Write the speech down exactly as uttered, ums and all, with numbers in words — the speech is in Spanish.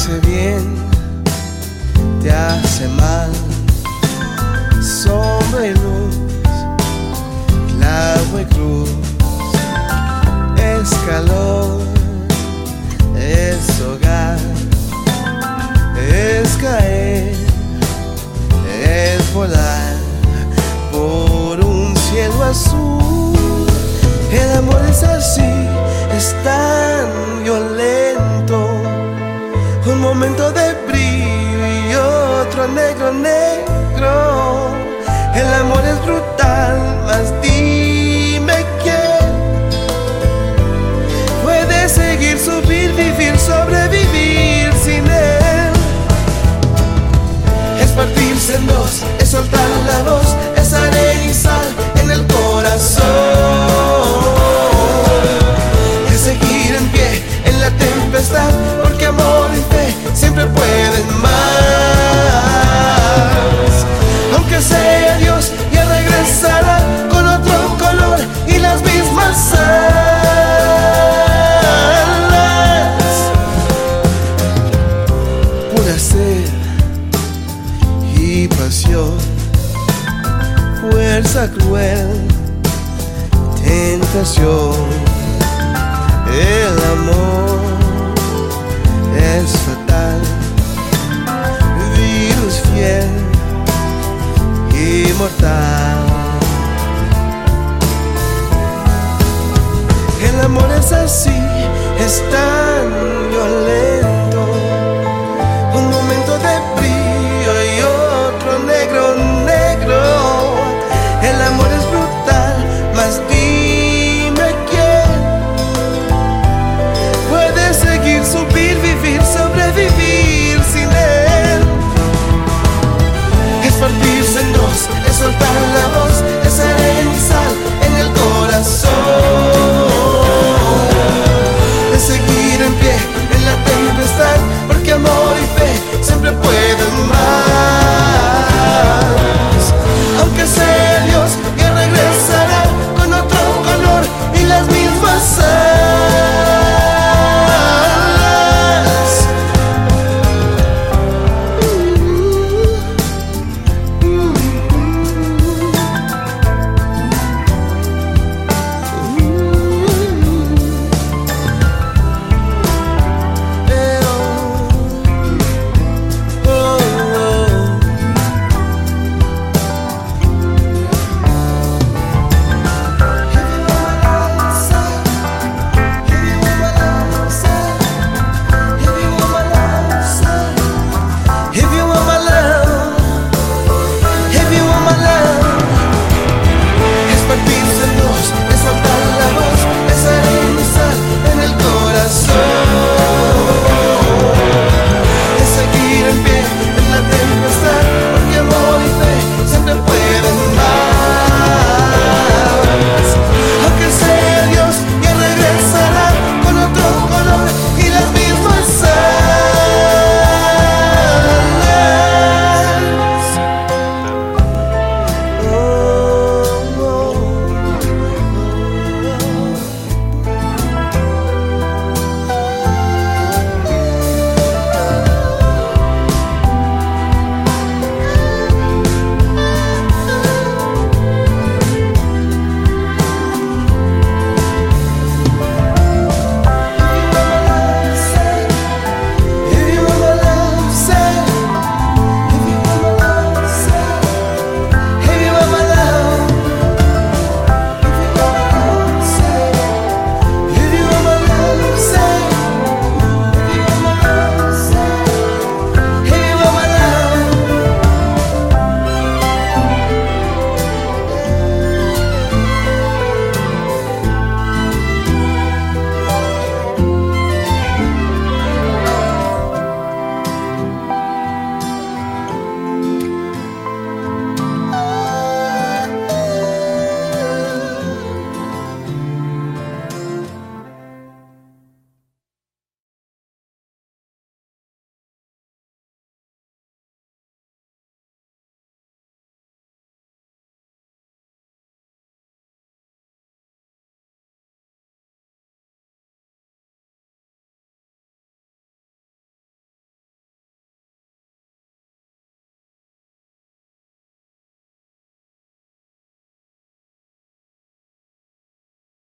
hace bien, te hace mal, sombra y luz, clavo y cruz, es calor, es hogar, es caer, es volar por un cielo azul. El amor es así, es tan violento, un momento de brillo y otro negro, negro. El amor es brutal, mas dime quién puede seguir, subir, vivir, sobrevivir sin él. Es partirse en dos, es soltar la voz, es arena y sal en el corazón. Es seguir en pie en la tempestad, porque amor y fe siempre pueden más. Aunque sea Dios, ya regresará con otro color y las mismas alas. Pura sed y pasión, fuerza cruel, tentación.